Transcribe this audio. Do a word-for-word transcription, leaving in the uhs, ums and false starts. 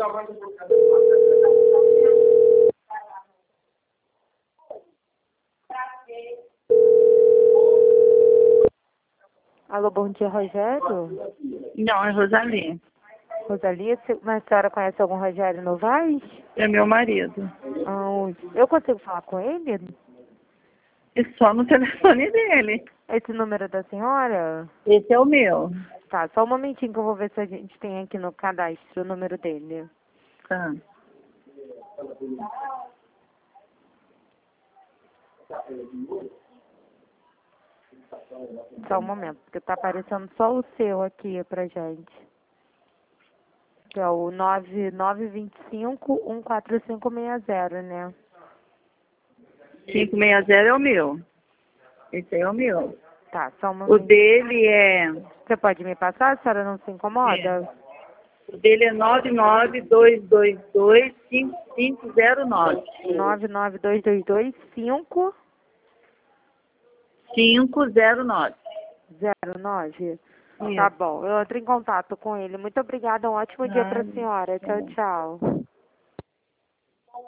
Alô, bom dia, Rogério? Não, é Rosalie. Rosalia, se- mas a senhora conhece algum Rogério Novaes? É meu marido. Ah, eu consigo falar com ele? É só no telefone dele. Esse número da senhora? Esse é o meu. Tá, só um momentinho que eu vou ver se a gente tem aqui no cadastro o número dele. Tá. Só um momento, porque tá aparecendo só o seu aqui pra gente. Que é o nove nove dois cinco, um quatro cinco seis zero, né? cinco seis zero é o meu. Esse aí é o meu. Tá, só um O momento. dele é... Você pode me passar, a senhora não se incomoda? O dele é nove nove dois dois dois, cinco cinco zero nove. nove nove dois dois dois, cinco cinco zero nove. zero nove. Isso. Tá bom, eu entro em contato com ele. Muito obrigada, um ótimo dia pra Nada. senhora. Tá Tchau, bom. tchau.